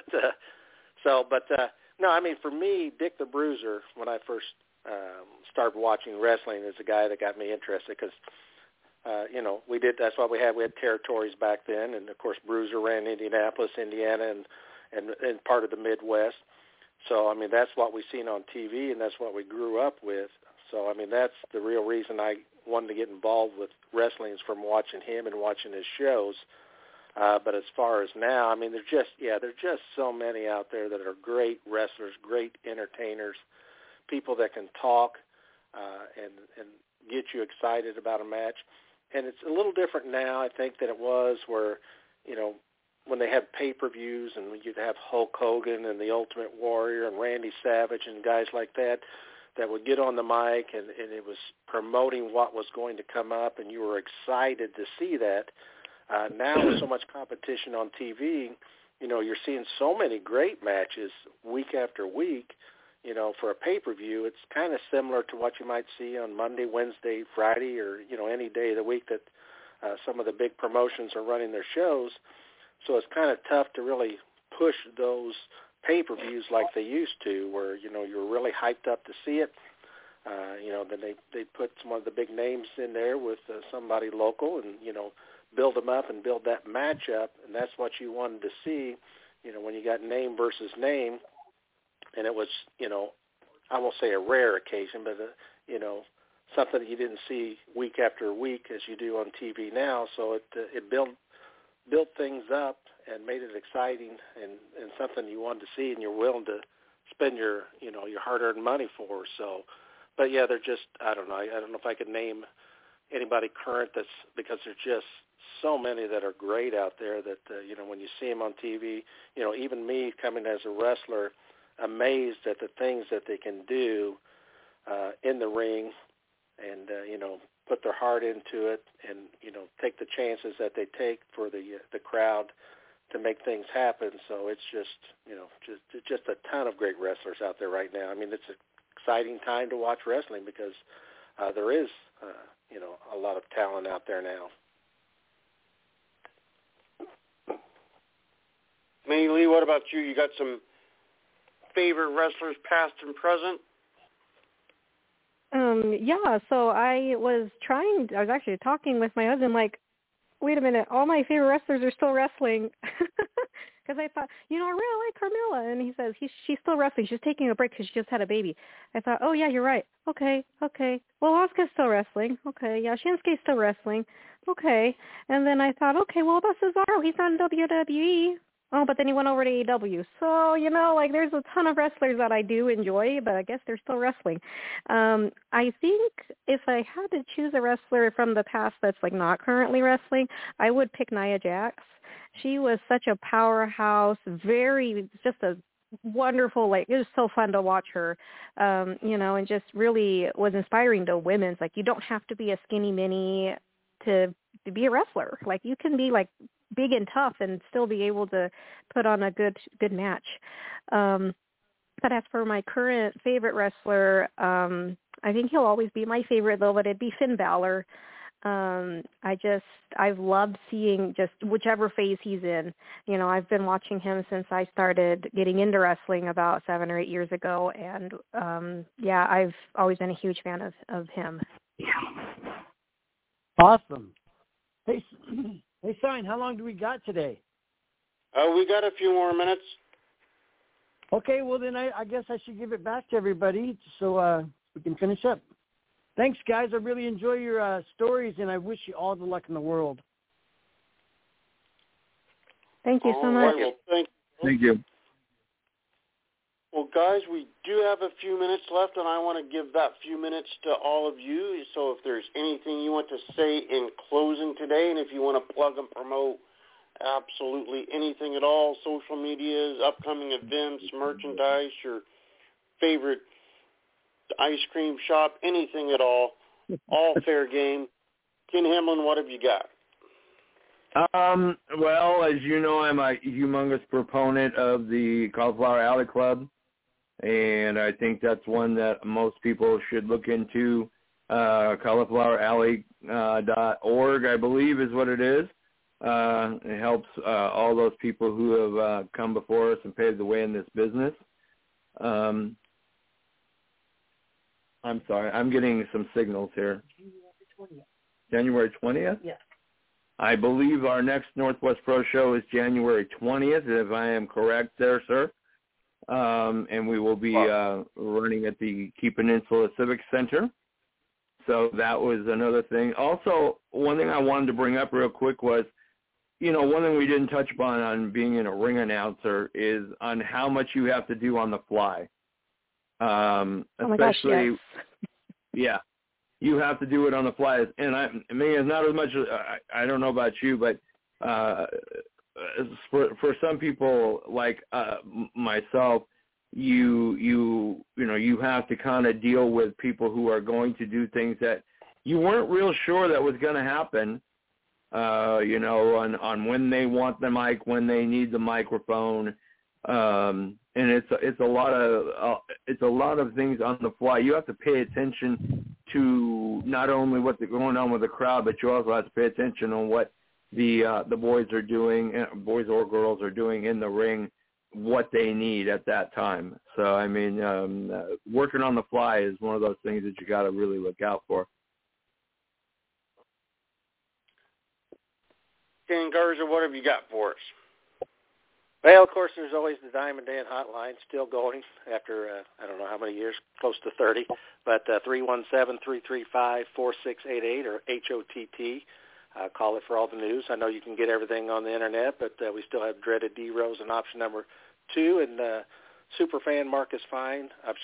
no, I mean, for me, Dick the Bruiser, when I first started watching wrestling, is the guy that got me interested, because that's why we had territories back then, and of course Bruiser ran Indianapolis, Indiana, and part of the Midwest. So I mean, that's what we seen on TV, and that's what we grew up with. So I mean, that's the real reason I wanted to get involved with wrestling, is from watching him and watching his shows. But as far as now, I mean, there's just so many out there that are great wrestlers, great entertainers, people that can talk and get you excited about a match. And it's a little different now, I think, than it was where, when they had pay-per-views and you'd have Hulk Hogan and the Ultimate Warrior and Randy Savage and guys like that would get on the mic, and it was promoting what was going to come up, and you were excited to see that. Now with so much competition on TV, you're seeing so many great matches week after week. For a pay-per-view, it's kind of similar to what you might see on Monday, Wednesday, Friday, or, any day of the week that some of the big promotions are running their shows. So it's kind of tough to really push those pay-per-views like they used to, where, you're really hyped up to see it. Then they put some of the big names in there with somebody local and, build them up and build that match up, and that's what you wanted to see, when you got name versus name. And it was, I won't say a rare occasion, but, something that you didn't see week after week as you do on TV now. So it built things up and made it exciting and something you wanted to see and you're willing to spend your hard-earned money for. So, but yeah, they're just, I don't know if I could name anybody current because there's just so many that are great out there that, when you see them on TV, even me coming as a wrestler, amazed at the things that they can do in the ring and, put their heart into it and, take the chances that they take for the crowd to make things happen. So it's just a ton of great wrestlers out there right now. I mean, it's an exciting time to watch wrestling because there is, a lot of talent out there now. Minnie Lee, what about you? You got some favorite wrestlers, past and present? Yeah, so I was actually talking with my husband, like, wait a minute, all my favorite wrestlers are still wrestling. Because I thought, I really like Carmella. And he says, she's still wrestling. She's taking a break because she just had a baby. I thought, oh, yeah, you're right. Okay. Well, Asuka's still wrestling. Okay, yeah, Shinsuke's still wrestling. Okay. And then I thought, okay, well, about Cesaro, he's on WWE. Oh, but then he went over to AEW. So, there's a ton of wrestlers that I do enjoy, but I guess they're still wrestling. I think if I had to choose a wrestler from the past that's, not currently wrestling, I would pick Nia Jax. She was such a powerhouse, just a wonderful. Like, it was so fun to watch her, and just really was inspiring to women. It's like, you don't have to be a skinny mini to be a wrestler. Like, you can be like big and tough and still be able to put on a good match. But as for my current favorite wrestler, I think he'll always be my favorite, though, but it'd be Finn Balor. I've loved seeing just whichever phase he's in. I've been watching him since I started getting into wrestling about 7 or 8 years ago, and I've always been a huge fan of him. Awesome. Hey, Sign, how long do we got today? We got a few more minutes. Okay, well then I guess I should give it back to everybody so we can finish up. Thanks, guys. I really enjoy your stories, and I wish you all the luck in the world. Thank you so Right, much. well, Thank you. Well, guys, we do have a few minutes left, and I want to give that few minutes to all of you. So if there's anything you want to say in closing today, and if you want to plug and promote absolutely anything at all, social medias, upcoming events, merchandise, your favorite ice cream shop, anything at all fair game. Ken Hamlin, what have you got? Well, as you know, I'm a humongous proponent of the Cauliflower Alley Club, and I think that's one that most people should look into. caulifloweralley.org, I believe, is what it is. It helps all those people who have come before us and paved the way in this business. I'm sorry, I'm getting some signals here. January 20th? Yeah. I believe our next Northwest Pro Show is January 20th, if I am correct there, sir. And we will be running at the Key Peninsula Civic Center. So that was another thing. Also, one thing I wanted to bring up real quick was, one thing we didn't touch upon on being a ring announcer is on how much you have to do on the fly. Especially, yes. Yeah, you have to do it on the fly. And it's not as much, I don't know about you, but for some people like myself, you have to kind of deal with people who are going to do things that you weren't real sure that was going to happen. On when they want the mic, when they need the microphone, and it's a lot of things on the fly. You have to pay attention to not only what's going on with the crowd, but you also have to pay attention on what the boys are doing, boys or girls are doing in the ring, what they need at that time. So working on the fly is one of those things that you got to really look out for. Ken Garza, what have you got for us? Well, of course, there's always the Diamond Dan hotline still going after, I don't know how many years, close to 30, but 317-335-4688 or HOTT. Call it for all the news. I know you can get everything on the Internet, but we still have Dreaded D-Rose on option number 2, and Superfan Marcus Fine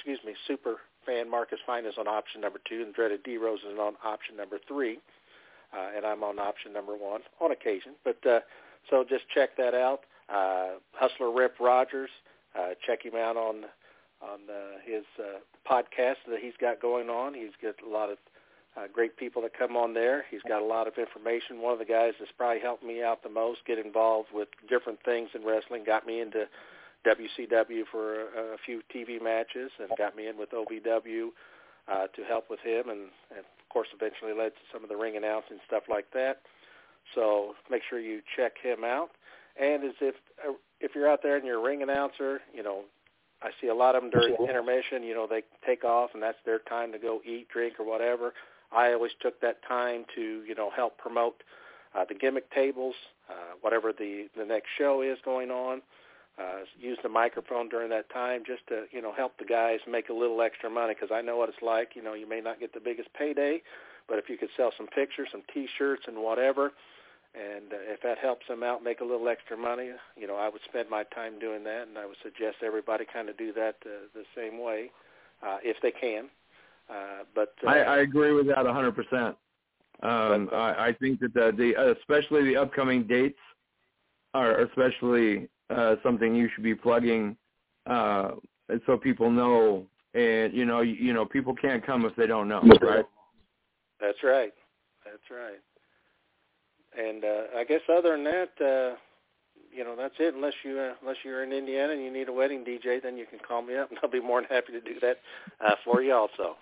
is on option number 2, and Dreaded D-Rose is on option number 3, and I'm on option number 1 on occasion. But so just check that out. Hustler Rip Rogers, check him out on his podcast that he's got going on. He's got a lot of great people that come on there. He's got a lot of information. One of the guys that's probably helped me out the most, get involved with different things in wrestling, got me into WCW for a few TV matches and got me in with OVW to help with him, and of course eventually led to some of the ring announcing, stuff like that. So make sure you check him out. And as if you're out there and you're a ring announcer, I see a lot of them during intermission, they take off and that's their time to go eat, drink, or whatever. I always took that time to, help promote the gimmick tables, whatever the next show is going on. Use the microphone during that time just to, help the guys make a little extra money, because I know what it's like. You may not get the biggest payday, but if you could sell some pictures, some T-shirts and whatever, and if that helps them out, make a little extra money, I would spend my time doing that, and I would suggest everybody kind of do that the same way if they can. I agree with that 100%. I think that especially the upcoming dates are especially something you should be plugging and so people know. And you know, people can't come if they don't know, right? That's right. That's right. And I guess other than that, that's it. Unless you're in Indiana and you need a wedding DJ, then you can call me up, and I'll be more than happy to do that for you also.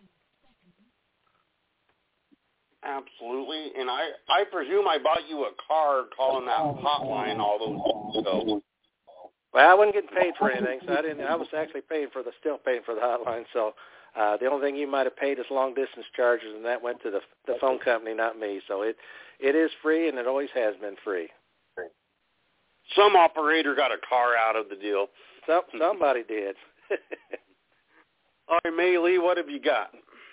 Absolutely. And I presume I bought you a car calling that hotline all those years ago. Well, I wasn't getting paid for anything, so I was actually still paying for the hotline. So the only thing you might have paid is long distance charges, and that went to the phone company, not me. So it is free, and it always has been free. Some operator got a car out of the deal. Somebody did. All right, May Lee, what have you got?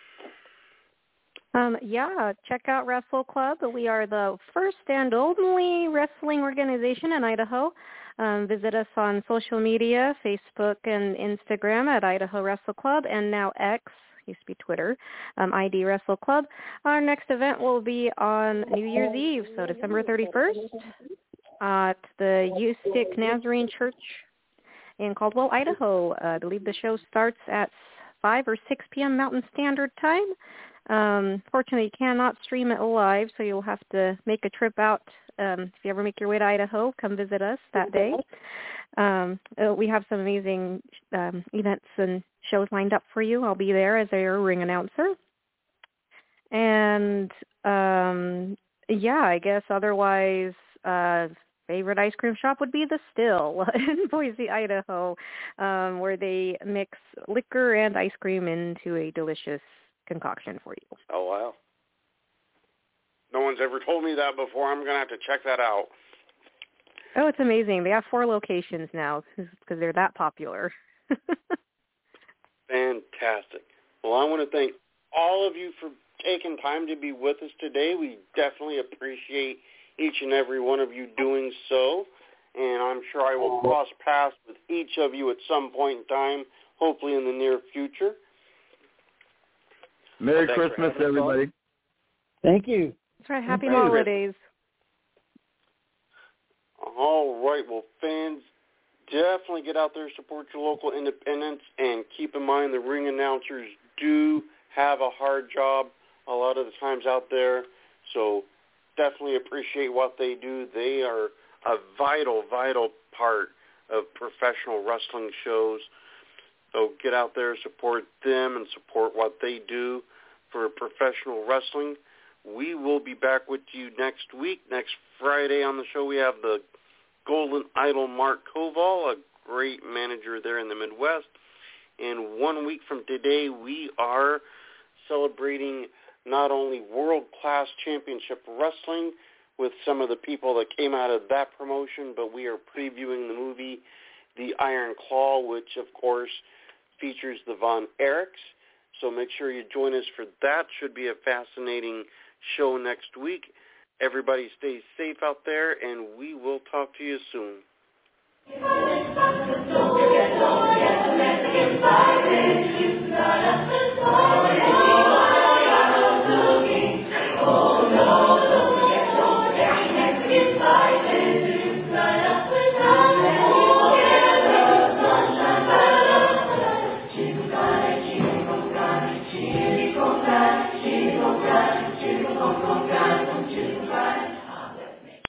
Check out Wrestle Club. We are the first and only wrestling organization in Idaho. Visit us on social media, Facebook and Instagram at Idaho Wrestle Club, and now X, used to be Twitter, ID Wrestle Club. Our next event will be on New Year's Eve, so December 31st, at the Ustick Nazarene Church in Caldwell, Idaho. I believe the show starts at 5 or 6 p.m. Mountain Standard Time. Fortunately, you cannot stream it live, so you'll have to make a trip out. If you ever make your way to Idaho, come visit us that day. We have some amazing events and shows lined up for you. I'll be there as a ring announcer. And, I guess otherwise, favorite ice cream shop would be The Still in Boise, Idaho, where they mix liquor and ice cream into a delicious concoction for you. Oh, wow. No one's ever told me that before. I'm going to have to check that out. Oh, it's amazing. They have 4 locations now because they're that popular. Fantastic. Well, I want to thank all of you for taking time to be with us today. We definitely appreciate each and every one of you doing so. And I'm sure I will cross paths with each of you at some point in time, hopefully in the near future. Merry Christmas, everybody. Thank you. That's right. Happy holidays. All right. Well, fans, definitely get out there, support your local independents, and keep in mind the ring announcers do have a hard job a lot of the times out there. So definitely appreciate what they do. They are a vital, vital part of professional wrestling shows. So get out there, support them, and support what they do for professional wrestling. We will be back with you next week. Next Friday on the show, we have the Golden Idol Mark Koval, a great manager there in the Midwest. And 1 week from today, we are celebrating not only world-class championship wrestling with some of the people that came out of that promotion, but we are previewing the movie The Iron Claw, which, of course, features the Von Erichs. So make sure you join us for that. Should be a fascinating show next week. Everybody stay safe out there, and we will talk to you soon. Jingle